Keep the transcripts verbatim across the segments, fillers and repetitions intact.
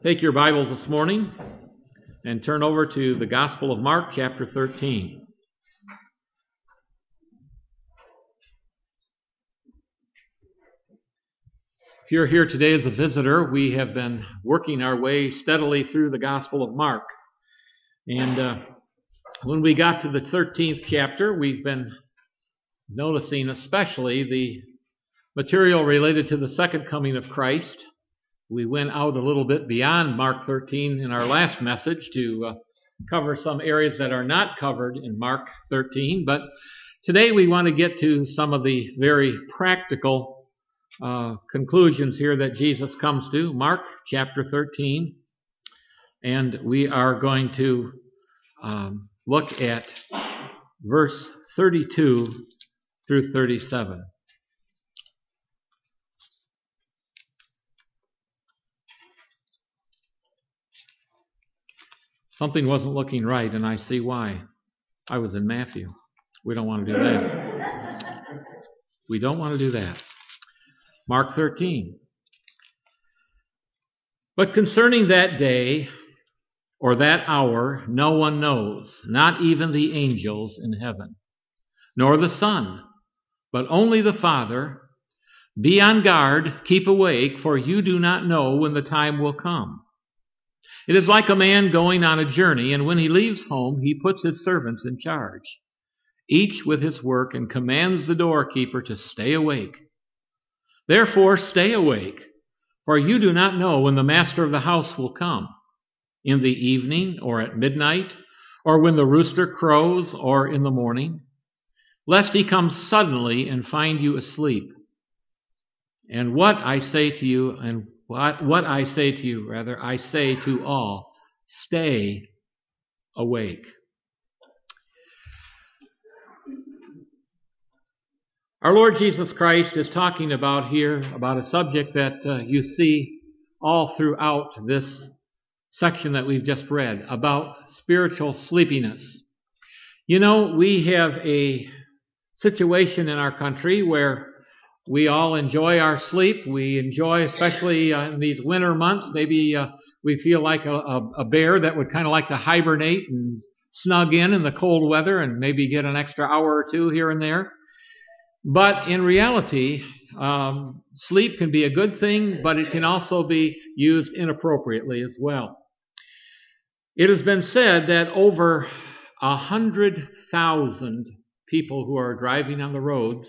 Take your Bibles this morning and turn over to the Gospel of Mark, chapter thirteen. If you're here today as a visitor, we have been working our way steadily through the Gospel of Mark. And uh, when we got to the thirteenth chapter, we've been noticing especially the material related to the second coming of Christ. We went out a little bit beyond Mark thirteen in our last message to uh, cover some areas that are not covered in Mark thirteen. But today we want to get to some of the very practical uh, conclusions here that Jesus comes to. Mark chapter thirteen. And we are going to um, look at verse thirty-two through thirty-seven. Something wasn't looking right, and I see why. I was in Matthew. We don't want to do that. We don't want to do that. Mark thirteen. But concerning that day, or that hour, no one knows, not even the angels in heaven, nor the Son, but only the Father. Be on guard, keep awake, for you do not know when the time will come. It is like a man going on a journey, and when he leaves home, he puts his servants in charge, each with his work, and commands the doorkeeper to stay awake. Therefore, stay awake, for you do not know when the master of the house will come, in the evening, or at midnight, or when the rooster crows, or in the morning, lest he come suddenly and find you asleep. And what I say to you, and What, what I say to you, rather, I say to all, stay awake. Our Lord Jesus Christ is talking about here, about a subject that uh, you see all throughout this section that we've just read, about spiritual sleepiness. You know, we have a situation in our country where we all enjoy our sleep. We enjoy, especially uh, in these winter months, maybe uh, we feel like a, a, a bear that would kind of like to hibernate and snug in in the cold weather and maybe get an extra hour or two here and there. But in reality, um, sleep can be a good thing, but it can also be used inappropriately as well. It has been said that over a hundred thousand people who are driving on the roads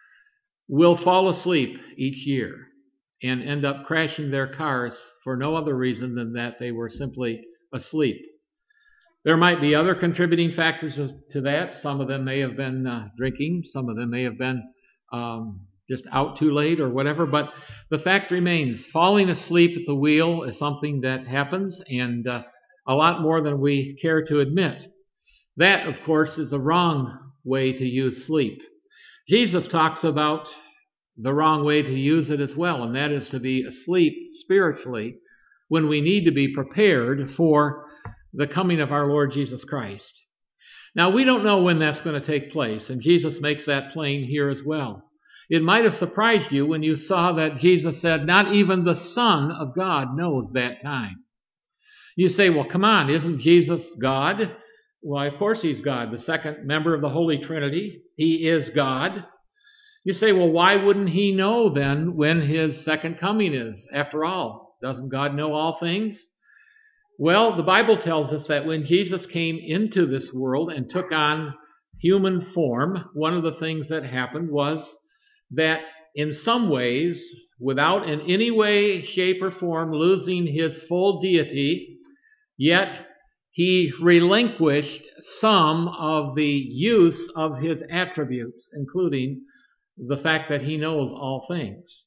will fall asleep each year and end up crashing their cars for no other reason than that they were simply asleep. There might be other contributing factors to that. Some of them may have been uh, drinking. Some of them may have been um, just out too late or whatever. But the fact remains, falling asleep at the wheel is something that happens, and uh, a lot more than we care to admit. That, of course, is a wrong way to use sleep. Jesus talks about the wrong way to use it as well, and that is to be asleep spiritually when we need to be prepared for the coming of our Lord Jesus Christ. Now, we don't know when that's going to take place, and Jesus makes that plain here as well. It might have surprised you when you saw that Jesus said, not even the Son of God knows that time. You say, well, come on, isn't Jesus God? Well, of course he's God, the second member of the Holy Trinity. He is God. You say, well, why wouldn't he know then when his second coming is? After all, doesn't God know all things? Well, the Bible tells us that when Jesus came into this world and took on human form, one of the things that happened was that in some ways, without in any way, shape, or form losing his full deity, yet he relinquished some of the use of his attributes, including the fact that he knows all things.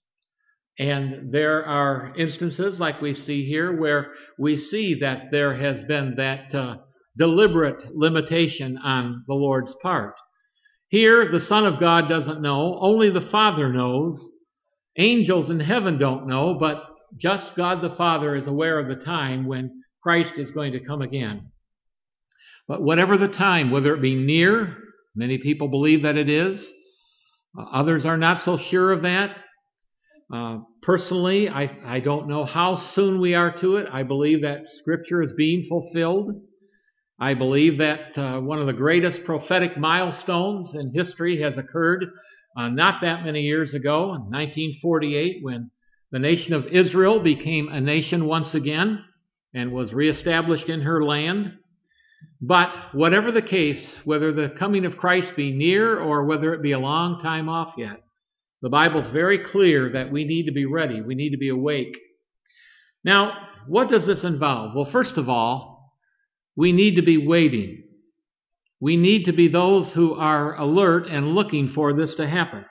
And there are instances, like we see here, where we see that there has been that uh, deliberate limitation on the Lord's part. Here, the Son of God doesn't know. Only the Father knows. Angels in heaven don't know, but just God the Father is aware of the time when Christ is going to come again. But whatever the time, whether it be near, many people believe that it is. Uh, others are not so sure of that. Uh, personally, I, I don't know how soon we are to it. I believe that Scripture is being fulfilled. I believe that uh, one of the greatest prophetic milestones in history has occurred uh, not that many years ago, in nineteen forty-eight, when the nation of Israel became a nation once again and was reestablished in her land. But whatever the case, whether the coming of Christ be near or whether it be a long time off yet, the Bible's very clear that we need to be ready. We need to be awake. Now, what does this involve? Well, first of all, we need to be waiting. We need to be those who are alert and looking for this to happen.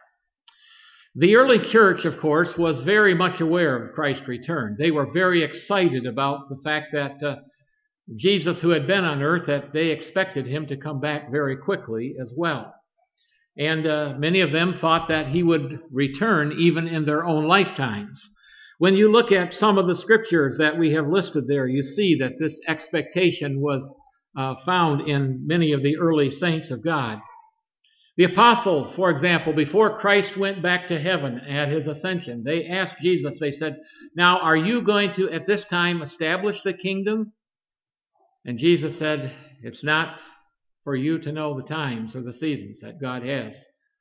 The early church, of course, was very much aware of Christ's return. They were very excited about the fact that uh, Jesus, who had been on earth, that they expected him to come back very quickly as well. And uh, many of them thought that he would return even in their own lifetimes. When you look at some of the scriptures that we have listed there, you see that this expectation was uh, found in many of the early saints of God. The apostles, for example, before Christ went back to heaven at his ascension, they asked Jesus, they said, "Now, are you going to, at this time, establish the kingdom?" And Jesus said, "It's not for you to know the times or the seasons that God has."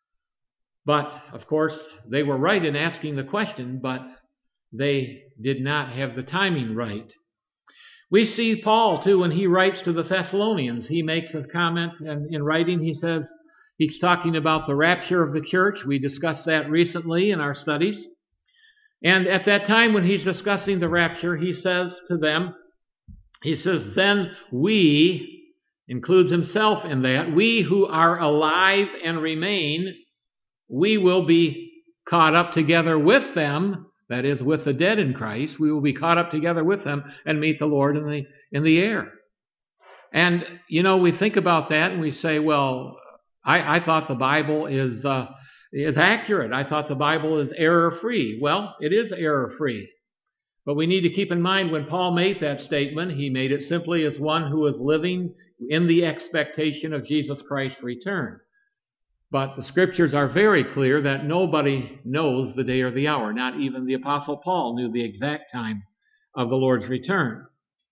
But, of course, they were right in asking the question, but they did not have the timing right. We see Paul, too, when he writes to the Thessalonians. He makes a comment, and in writing he says, he's talking about the rapture of the church. We discussed that recently in our studies. And at that time when he's discussing the rapture, he says to them, he says, "Then we," includes himself in that, "we who are alive and remain, we will be caught up together with them," that is, with the dead in Christ. "We will be caught up together with them and meet the Lord in the in the air." And, you know, we think about that and we say, well, I, I thought the Bible is uh, is accurate. I thought the Bible is error-free. Well, it is error-free. But we need to keep in mind when Paul made that statement, he made it simply as one who was living in the expectation of Jesus Christ's return. But the scriptures are very clear that nobody knows the day or the hour. Not even the Apostle Paul knew the exact time of the Lord's return.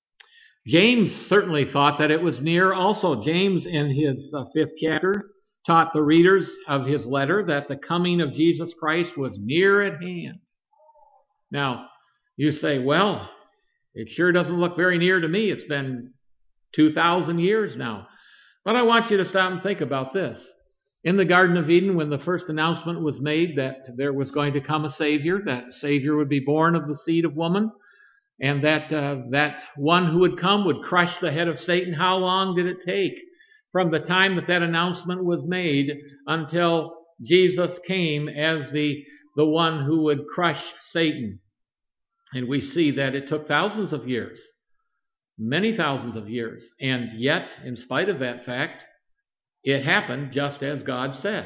James certainly thought that it was near also. James, in his uh, fifth chapter, taught the readers of his letter that the coming of Jesus Christ was near at hand. Now, you say, well, it sure doesn't look very near to me. It's been two thousand years now. But I want you to stop and think about this. In the Garden of Eden, when the first announcement was made that there was going to come a Savior, that Savior would be born of the seed of woman, and that uh, that one who would come would crush the head of Satan, how long did it take from the time that that announcement was made until Jesus came as the, the one who would crush Satan? And we see that it took thousands of years, many thousands of years. And yet, in spite of that fact, it happened just as God said.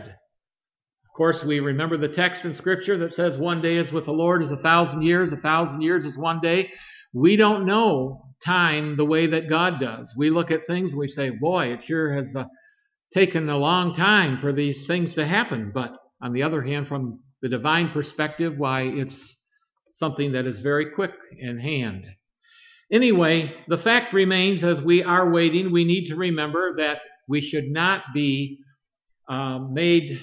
Of course, we remember the text in Scripture that says one day is with the Lord is a thousand years, a thousand years is one day. We don't know time the way that God does. We look at things and we say, boy, it sure has uh, taken a long time for these things to happen. But on the other hand, from the divine perspective, why, it's something that is very quick in hand. Anyway, the fact remains, as we are waiting, we need to remember that we should not be uh, made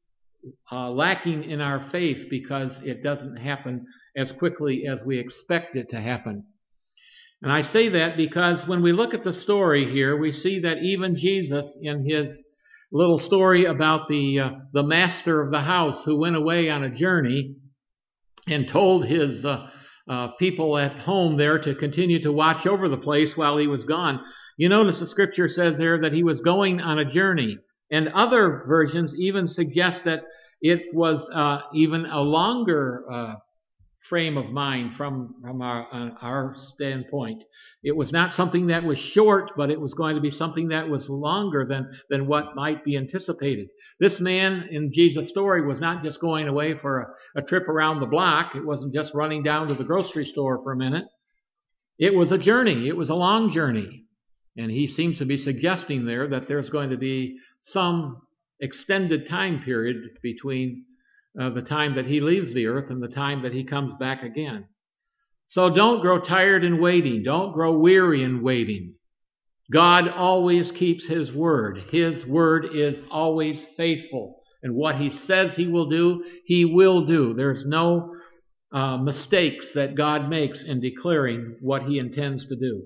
uh, lacking in our faith because it doesn't happen as quickly as we expect it to happen. And I say that because when we look at the story here, we see that even Jesus, in his little story about the uh, the master of the house who went away on a journey and told his uh, uh, people at home there to continue to watch over the place while he was gone. You notice the scripture says there that he was going on a journey. And other versions even suggest that it was uh, even a longer uh, frame of mind from, from our, uh, our standpoint. It was not something that was short, but it was going to be something that was longer than, than what might be anticipated. This man in Jesus' story was not just going away for a, a trip around the block. It wasn't just running down to the grocery store for a minute. It was a journey. It was a long journey. And he seems to be suggesting there that there's going to be some extended time period between uh, the time that he leaves the earth and the time that he comes back again. So don't grow tired in waiting. Don't grow weary in waiting. God always keeps his word. His word is always faithful. And what he says he will do, he will do. There's no uh, mistakes that God makes in declaring what he intends to do.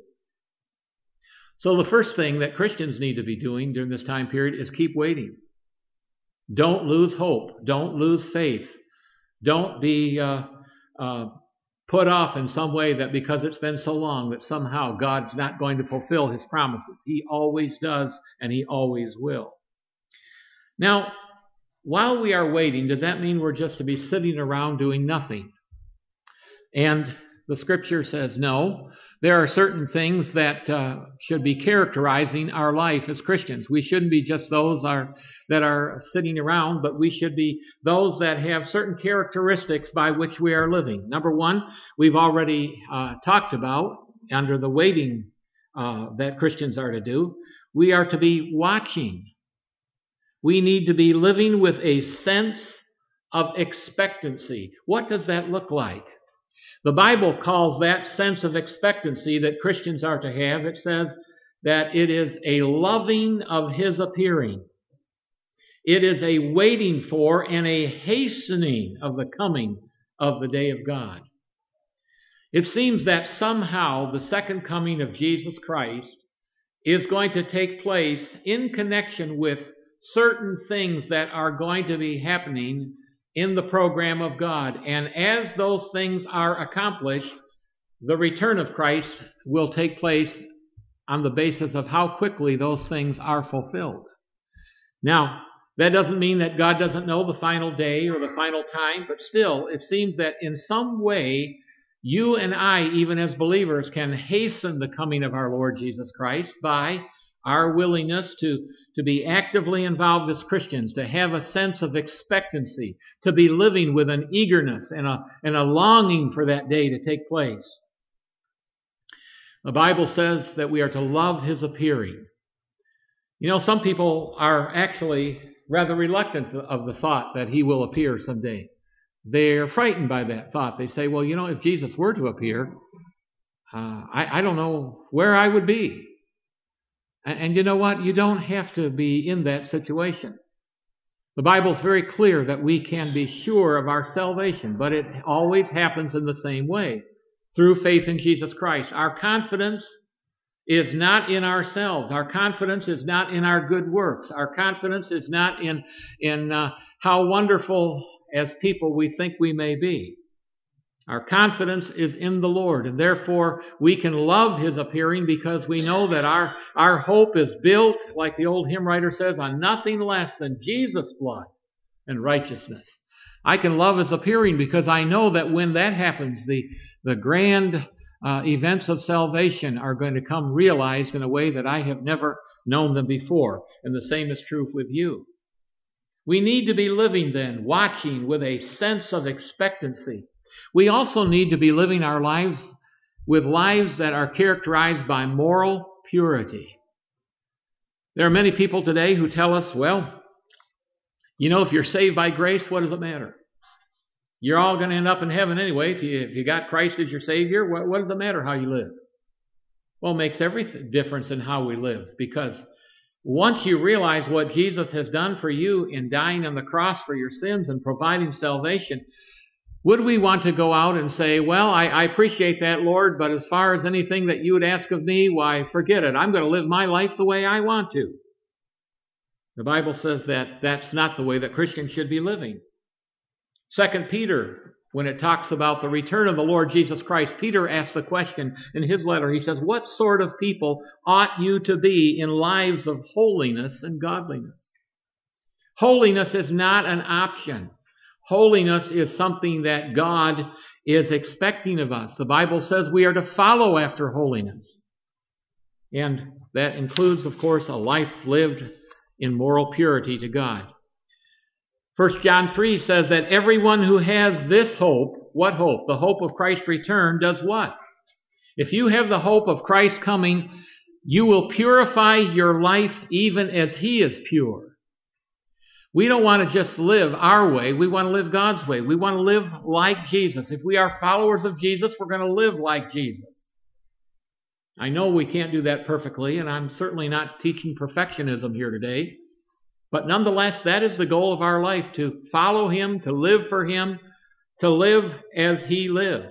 So the first thing that Christians need to be doing during this time period is keep waiting. Don't lose hope. Don't lose faith. Don't be uh, uh, put off in some way that because it's been so long that somehow God's not going to fulfill his promises. He always does, and he always will. Now, while we are waiting, does that mean we're just to be sitting around doing nothing? And the scripture says no. There are certain things that uh, should be characterizing our life as Christians. We shouldn't be just those are, that are sitting around, but we should be those that have certain characteristics by which we are living. Number one, we've already uh, talked about under the waiting uh, that Christians are to do. We are to be watching. We need to be living with a sense of expectancy. What does that look like? The Bible calls that sense of expectancy that Christians are to have, it says that it is a loving of his appearing. It is a waiting for and a hastening of the coming of the day of God. It seems that somehow the second coming of Jesus Christ is going to take place in connection with certain things that are going to be happening in the program of God. And as those things are accomplished, the return of Christ will take place on the basis of how quickly those things are fulfilled. Now, that doesn't mean that God doesn't know the final day or the final time, but still, it seems that in some way, you and I, even as believers, can hasten the coming of our Lord Jesus Christ by our willingness to, to be actively involved as Christians, to have a sense of expectancy, to be living with an eagerness and a, and a longing for that day to take place. The Bible says that we are to love his appearing. You know, some people are actually rather reluctant of the thought that he will appear someday. They're frightened by that thought. They say, well, you know, if Jesus were to appear, uh, I, I don't know where I would be. And you know what? You don't have to be in that situation. The Bible's very clear that we can be sure of our salvation, but it always happens in the same way, through faith in Jesus Christ. Our confidence is not in ourselves. Our confidence is not in our good works. Our confidence is not in, in uh, how wonderful as people we think we may be. Our confidence is in the Lord, and therefore we can love his appearing because we know that our, our hope is built, like the old hymn writer says, on nothing less than Jesus' blood and righteousness. I can love his appearing because I know that when that happens, the, the grand uh, events of salvation are going to come realized in a way that I have never known them before. And the same is true with you. We need to be living then, watching with a sense of expectancy. We also need to be living our lives with lives that are characterized by moral purity. There are many people today who tell us, well, you know, if you're saved by grace, what does it matter? You're all going to end up in heaven anyway. If you, if you got Christ as your Savior, what, what does it matter how you live? Well, it makes every difference in how we live, because once you realize what Jesus has done for you in dying on the cross for your sins and providing salvation, would we want to go out and say, well, I, I appreciate that, Lord, but as far as anything that you would ask of me, why, forget it. I'm going to live my life the way I want to. The Bible says that that's not the way that Christians should be living. Second Peter, when it talks about the return of the Lord Jesus Christ, Peter asks the question in his letter. He says, what sort of people ought you to be in lives of holiness and godliness? Holiness is not an option. Holiness is something that God is expecting of us. The Bible says we are to follow after holiness. And that includes, of course, a life lived in moral purity to God. First John three says that everyone who has this hope, what hope? The hope of Christ's return, does what? If you have the hope of Christ coming, you will purify your life even as he is pure. We don't want to just live our way. We want to live God's way. We want to live like Jesus. If we are followers of Jesus, we're going to live like Jesus. I know we can't do that perfectly, and I'm certainly not teaching perfectionism here today. But nonetheless, that is the goal of our life, to follow Him, to live for Him, to live as He lived.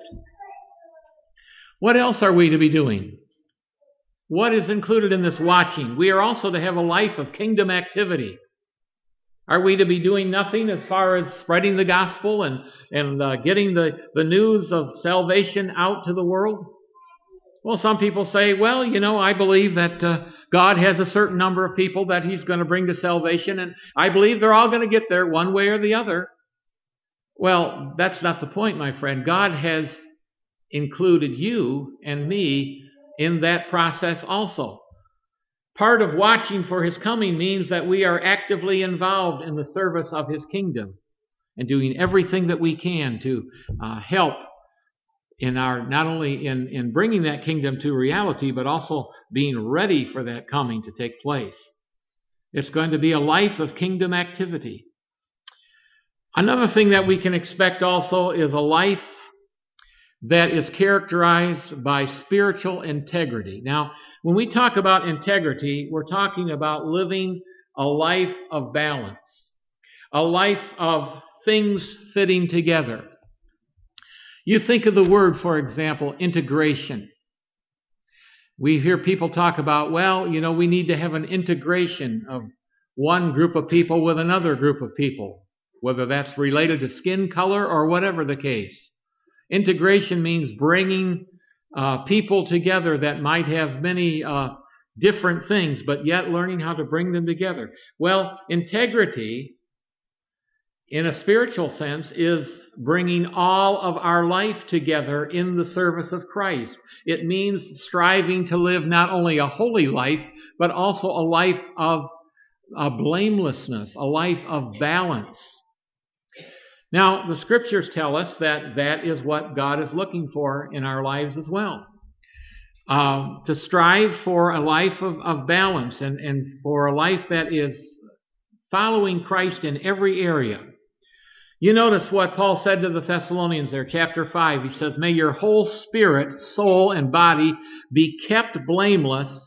What else are we to be doing? What is included in this watching? We are also to have a life of kingdom activity. Are we to be doing nothing as far as spreading the gospel and, and uh, getting the, the news of salvation out to the world? Well, some people say, well, you know, I believe that uh, God has a certain number of people that He's going to bring to salvation, and I believe they're all going to get there one way or the other. Well, that's not the point, my friend. God has included you and me in that process also. Part of watching for His coming means that we are actively involved in the service of His kingdom and doing everything that we can to uh, help in our, not only in, in bringing that kingdom to reality, but also being ready for that coming to take place. It's going to be a life of kingdom activity. Another thing that we can expect also is a life that is characterized by spiritual integrity. Now, when we talk about integrity, we're talking about living a life of balance, a life of things fitting together. You think of the word, for example, integration. We hear people talk about, well, you know, we need to have an integration of one group of people with another group of people, whether that's related to skin color or whatever the case. Integration means bringing uh, people together that might have many uh, different things, but yet learning how to bring them together. Well, integrity, in a spiritual sense, is bringing all of our life together in the service of Christ. It means striving to live not only a holy life, but also a life of a blamelessness, a life of balance. Now, the Scriptures tell us that that is what God is looking for in our lives as well. Uh, to strive for a life of, of balance and, and for a life that is following Christ in every area. You notice what Paul said to the Thessalonians there, chapter five. He says, may your whole spirit, soul, and body be kept blameless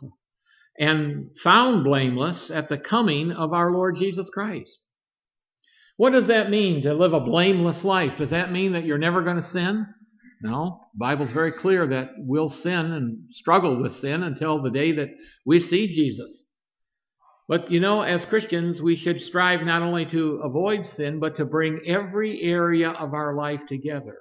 and found blameless at the coming of our Lord Jesus Christ. What does that mean, to live a blameless life? Does that mean that you're never going to sin? No. The Bible's very clear that we'll sin and struggle with sin until the day that we see Jesus. But, you know, as Christians, we should strive not only to avoid sin, but to bring every area of our life together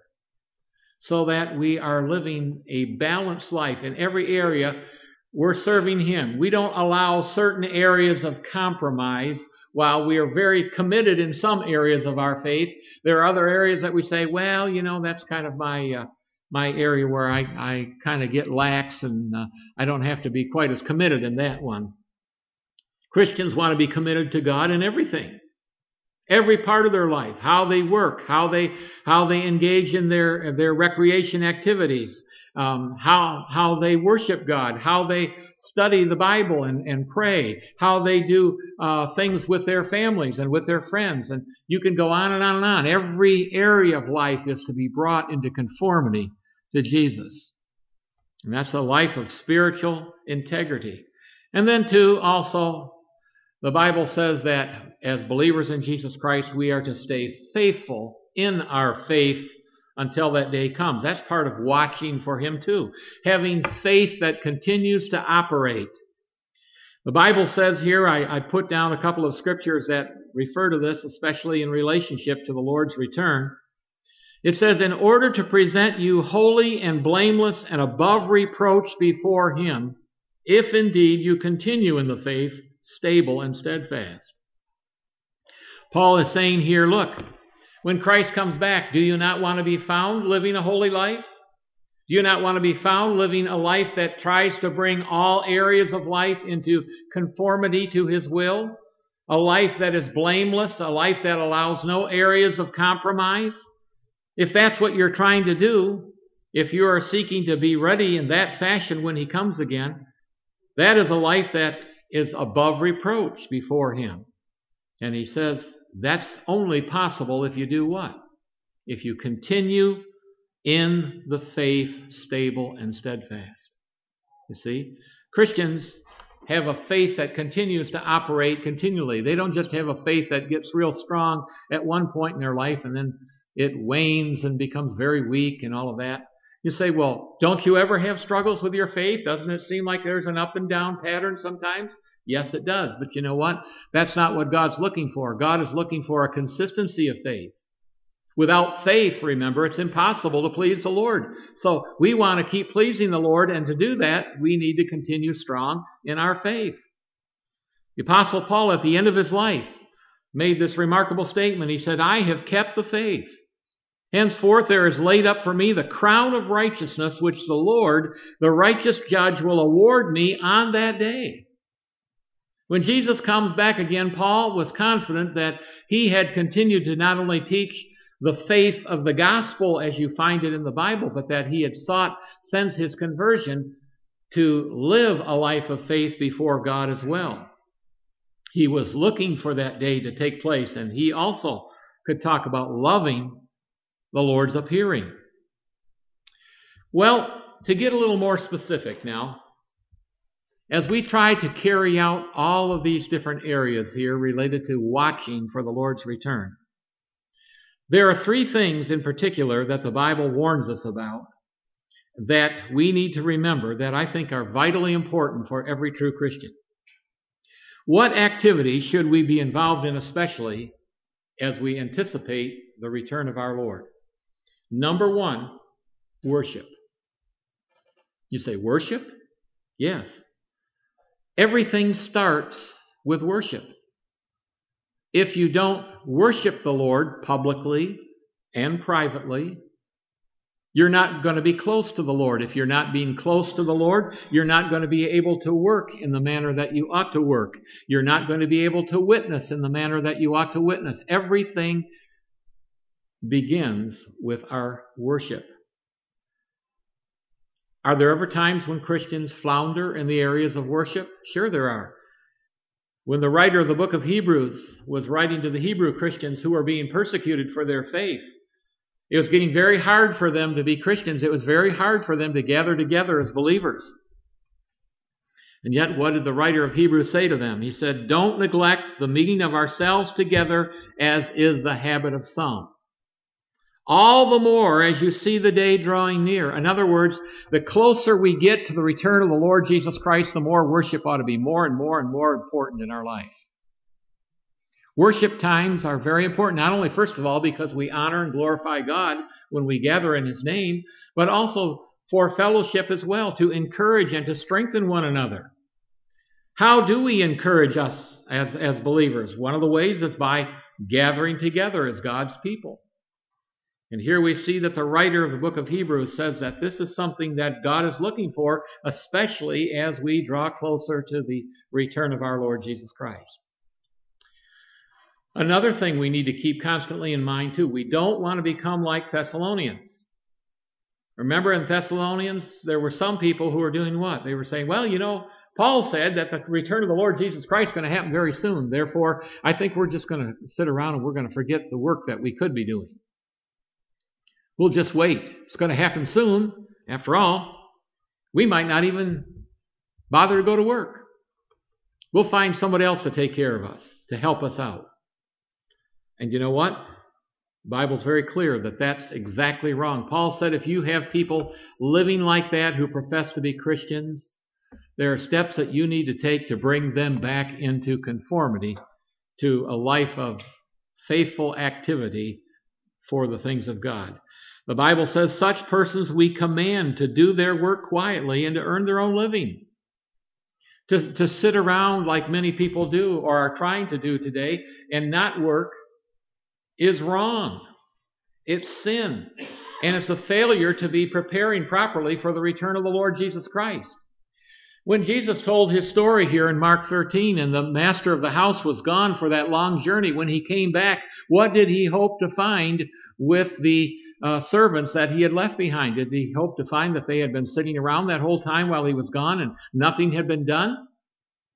so that we are living a balanced life. In every area, we're serving Him. We don't allow certain areas of compromise. While we are very committed in some areas of our faith, there are other areas that we say, well, you know, that's kind of my uh, my area where I, I kind of get lax and uh, I don't have to be quite as committed in that one. Christians want to be committed to God in everything. Every part of their life, how they work, how they how they engage in their their recreation activities, um, how how they worship God, how they study the Bible and, and pray, how they do uh, things with their families and with their friends, and you can go on and on and on. Every area of life is to be brought into conformity to Jesus, and that's a life of spiritual integrity. And then too, also, the Bible says that as believers in Jesus Christ, we are to stay faithful in our faith until that day comes. That's part of watching for Him too. Having faith that continues to operate. The Bible says here, I, I put down a couple of scriptures that refer to this, especially in relationship to the Lord's return. It says, in order to present you holy and blameless and above reproach before Him, if indeed you continue in the faith, stable and steadfast. Paul is saying here, look, when Christ comes back, do you not want to be found living a holy life? Do you not want to be found living a life that tries to bring all areas of life into conformity to His will? A life that is blameless, a life that allows no areas of compromise? If that's what you're trying to do, if you are seeking to be ready in that fashion when He comes again, that is a life that is above reproach before Him. And he says, that's only possible if you do what? If you continue in the faith, stable and steadfast. You see, Christians have a faith that continues to operate continually. They don't just have a faith that gets real strong at one point in their life and then it wanes and becomes very weak and all of that. You say, well, don't you ever have struggles with your faith? Doesn't it seem like there's an up and down pattern sometimes? Yes, it does. But you know what? That's not what God's looking for. God is looking for a consistency of faith. Without faith, remember, it's impossible to please the Lord. So we want to keep pleasing the Lord, and to do that, we need to continue strong in our faith. The Apostle Paul, at the end of his life, made this remarkable statement. He said, I have kept the faith. Henceforth there is laid up for me the crown of righteousness, which the Lord, the righteous judge, will award me on that day. When Jesus comes back again, Paul was confident that he had continued to not only teach the faith of the gospel as you find it in the Bible, but that he had sought, since his conversion, to live a life of faith before God as well. He was looking for that day to take place, and he also could talk about loving the Lord's appearing. Well, to get a little more specific now, as we try to carry out all of these different areas here related to watching for the Lord's return, there are three things in particular that the Bible warns us about that we need to remember that I think are vitally important for every true Christian. What activity should we be involved in, especially as we anticipate the return of our Lord? Number one, worship. You say, worship? Yes. Everything starts with worship. If you don't worship the Lord publicly and privately, you're not going to be close to the Lord. If you're not being close to the Lord, you're not going to be able to work in the manner that you ought to work. You're not going to be able to witness in the manner that you ought to witness. Everything begins with our worship. Are there ever times when Christians flounder in the areas of worship? Sure there are. When the writer of the book of Hebrews was writing to the Hebrew Christians who were being persecuted for their faith, it was getting very hard for them to be Christians. It was very hard for them to gather together as believers. And yet, what did the writer of Hebrews say to them? He said, don't neglect the meeting of ourselves together, as is the habit of some. All the more as you see the day drawing near. In other words, the closer we get to the return of the Lord Jesus Christ, the more worship ought to be more and more and more important in our life. Worship times are very important, not only, first of all, because we honor and glorify God when we gather in His name, but also for fellowship as well, to encourage and to strengthen one another. How do we encourage us as, as believers? One of the ways is by gathering together as God's people. And here we see that the writer of the book of Hebrews says that this is something that God is looking for, especially as we draw closer to the return of our Lord Jesus Christ. Another thing we need to keep constantly in mind too, we don't want to become like Thessalonians. Remember in Thessalonians, there were some people who were doing what? They were saying, well, you know, Paul said that the return of the Lord Jesus Christ is going to happen very soon. Therefore, I think we're just going to sit around and we're going to forget the work that we could be doing. We'll just wait. It's going to happen soon. After all, we might not even bother to go to work. We'll find somebody else to take care of us, to help us out. And you know what? The Bible's very clear that that's exactly wrong. Paul said if you have people living like that who profess to be Christians, there are steps that you need to take to bring them back into conformity to a life of faithful activity for the things of God. The Bible says such persons we command to do their work quietly and to earn their own living. To, to sit around like many people do or are trying to do today and not work is wrong. It's sin. And it's a failure to be preparing properly for the return of the Lord Jesus Christ. When Jesus told his story here in Mark thirteen and the master of the house was gone for that long journey, when he came back, what did he hope to find with the uh, servants that he had left behind? Did he hope to find that they had been sitting around that whole time while he was gone and nothing had been done?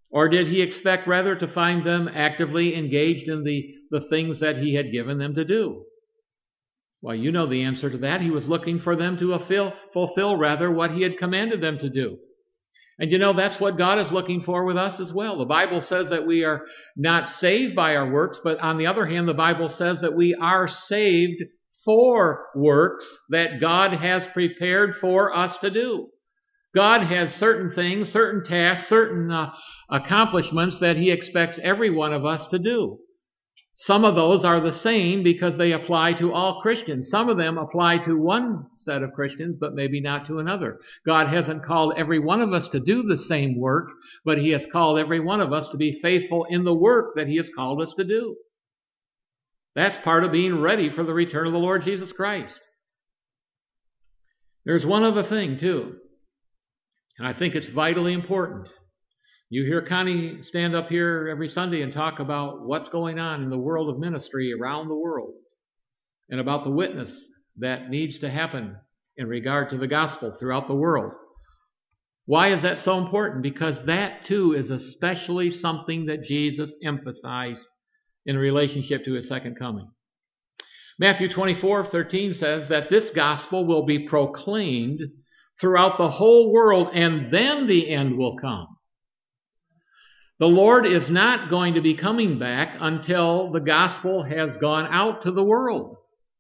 Or did he expect rather to find them actively engaged in the, the things that he had given them to do? Well, you know the answer to that. He was looking for them to fulfill, fulfill rather what he had commanded them to do. And you know, that's what God is looking for with us as well. The Bible says that we are not saved by our works, but on the other hand, the Bible says that we are saved for works that God has prepared for us to do. God has certain things, certain tasks, certain uh, accomplishments that he expects every one of us to do. Some of those are the same because they apply to all Christians. Some of them apply to one set of Christians, but maybe not to another. God hasn't called every one of us to do the same work, but he has called every one of us to be faithful in the work that he has called us to do. That's part of being ready for the return of the Lord Jesus Christ. There's one other thing, too, and I think it's vitally important. You hear Connie stand up here every Sunday and talk about what's going on in the world of ministry around the world and about the witness that needs to happen in regard to the gospel throughout the world. Why is that so important? Because that, too, is especially something that Jesus emphasized in relationship to his second coming. Matthew twenty-four thirteen says that this gospel will be proclaimed throughout the whole world, and then the end will come. The Lord is not going to be coming back until the gospel has gone out to the world.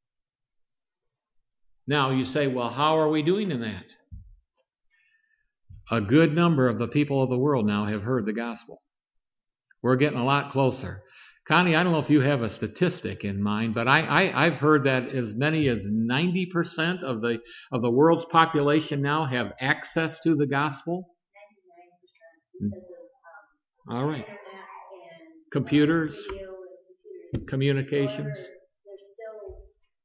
Now you say, well, how are we doing in that? A good number of the people of the world now have heard the gospel. We're getting a lot closer. Connie, I don't know if you have a statistic in mind, but I, I, I've heard that as many as ninety percent of the of the world's population now have access to the gospel. ninety-nine percent because of um, All right. internet and computers, uh, video and computers. Communications. However, there's still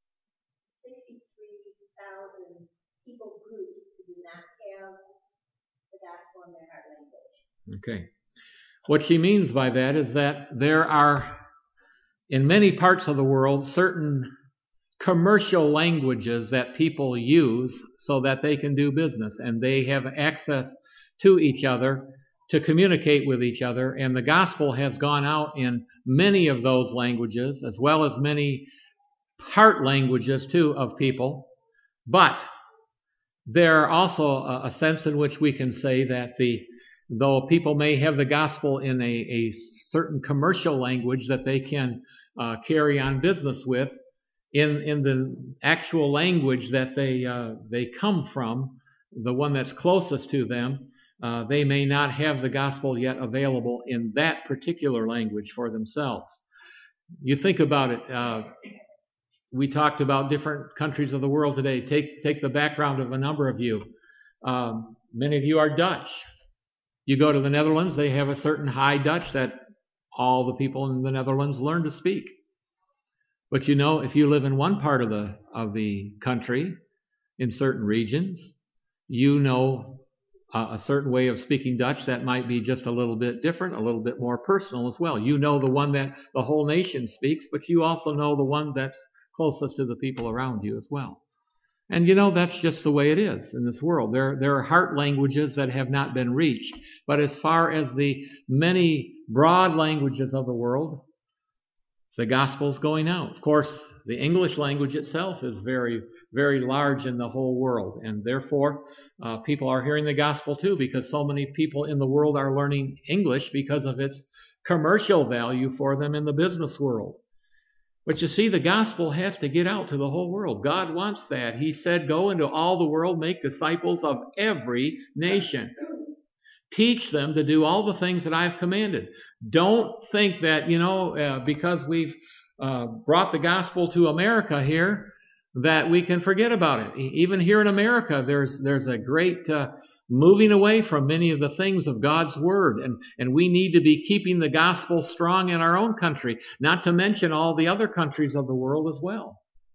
sixty-three thousand people groups who do not have the gospel in their heart language. Okay. What she means by that is that there are, in many parts of the world, certain commercial languages that people use so that they can do business, and they have access to each other to communicate with each other, and the gospel has gone out in many of those languages, as well as many heart languages, too, of people. But there are also a, a sense in which we can say that the though people may have the gospel in a, a certain commercial language that they can uh, carry on business with, in in the actual language that they uh, they come from, the one that's closest to them, uh, they may not have the gospel yet available in that particular language for themselves. You think about it. Uh, we talked about different countries of the world today. Take take the background of a number of you. Um, many of you are Dutch. You go to the Netherlands, they have a certain High Dutch that all the people in the Netherlands learn to speak. But you know, if you live in one part of the of the country, in certain regions, you know a, a certain way of speaking Dutch that might be just a little bit different, a little bit more personal as well. You know the one that the whole nation speaks, but you also know the one that's closest to the people around you as well. And you know, that's just the way it is in this world. There, there are heart languages that have not been reached. But as far as the many broad languages of the world, the gospel's going out. Of course, the English language itself is very, very large in the whole world. And therefore, uh, people are hearing the gospel too, because so many people in the world are learning English because of its commercial value for them in the business world. But you see, the gospel has to get out to the whole world. God wants that. He said, go into all the world, make disciples of every nation. Teach them to do all the things that I've commanded. Don't think that, you know, uh, because we've uh, brought the gospel to America here, that we can forget about it. Even here in America, there's there's a great uh, moving away from many of the things of God's Word. And, and we need to be keeping the gospel strong in our own country, not to mention all the other countries of the world as well.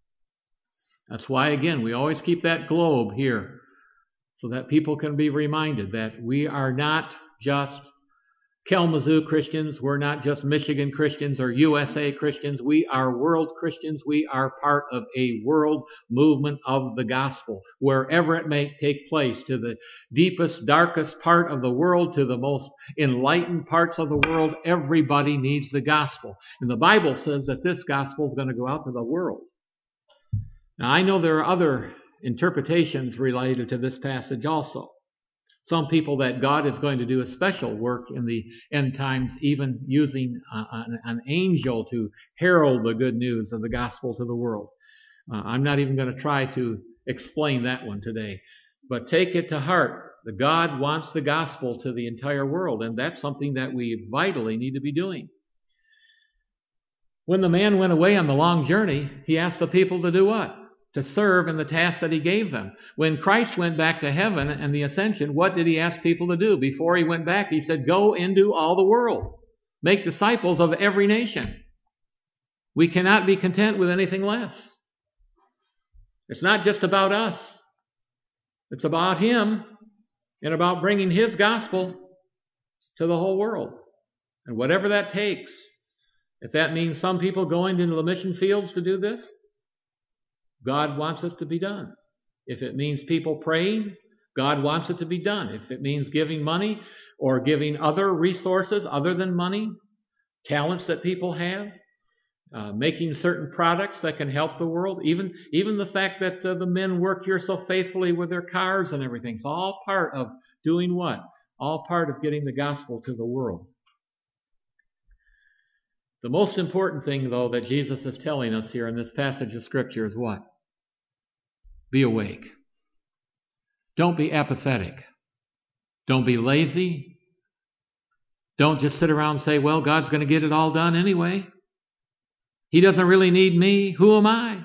That's why, again, we always keep that globe here so that people can be reminded that we are not just Kalamazoo Christians. We're not just Michigan Christians or U S A Christians. We are world Christians. We are part of a world movement of the gospel, wherever it may take place, to the deepest, darkest part of the world, to the most enlightened parts of the world. Everybody needs the gospel. And the Bible says that this gospel is going to go out to the world. Now, I know there are other interpretations related to this passage also. Some people that God is going to do a special work in the end times, even using uh, an, an angel to herald the good news of the gospel to the world. Uh, I'm not even going to try to explain that one today. But take it to heart that God wants the gospel to the entire world, and that's something that we vitally need to be doing. When the man went away on the long journey, he asked the people to do what? To serve in the task that he gave them. When Christ went back to heaven and the ascension, what did he ask people to do? Before he went back, he said, go into all the world. Make disciples of every nation. We cannot be content with anything less. It's not just about us. It's about him and about bringing his gospel to the whole world. And whatever that takes, if that means some people going into the mission fields to do this, God wants it to be done. If it means people praying, God wants it to be done. If it means giving money or giving other resources other than money, talents that people have, uh, making certain products that can help the world, even, even the fact that uh, the men work here so faithfully with their cars and everything. It's all part of doing what? All part of getting the gospel to the world. The most important thing, though, that Jesus is telling us here in this passage of Scripture is what? Be awake. Don't be apathetic. Don't be lazy. Don't just sit around and say, well, God's going to get it all done anyway. He doesn't really need me. Who am I?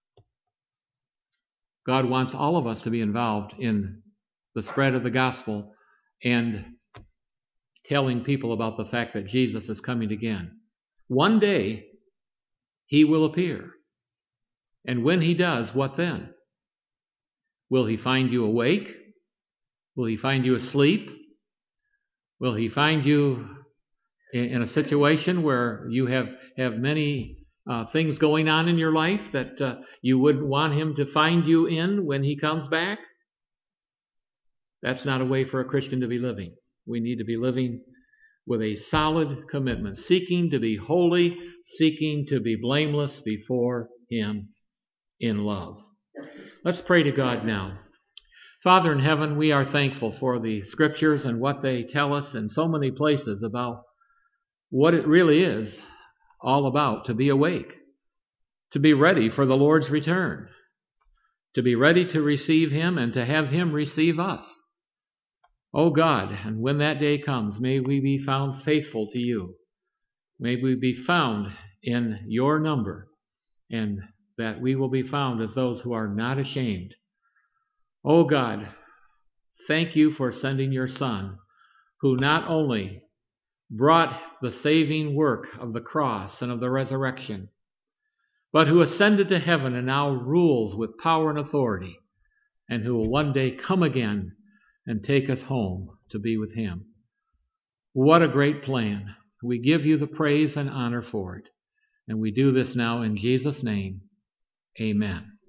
God wants all of us to be involved in the spread of the gospel and telling people about the fact that Jesus is coming again. One day, he will appear. And when he does, what then? Will he find you awake? Will he find you asleep? Will he find you in a situation where you have, have many uh, things going on in your life that uh, you wouldn't want him to find you in when he comes back? That's not a way for a Christian to be living. We need to be living with a solid commitment, seeking to be holy, seeking to be blameless before him in love. Let's pray to God now. Father in heaven, we are thankful for the Scriptures and what they tell us in so many places about what it really is all about, to be awake, to be ready for the Lord's return, to be ready to receive him and to have him receive us. Oh God, and when that day comes, may we be found faithful to you. May we be found in your number, and that we will be found as those who are not ashamed. Oh God, thank you for sending your Son, who not only brought the saving work of the cross and of the resurrection, but who ascended to heaven and now rules with power and authority, and who will one day come again and take us home to be with him. What a great plan. We give you the praise and honor for it. And we do this now in Jesus' name. Amen.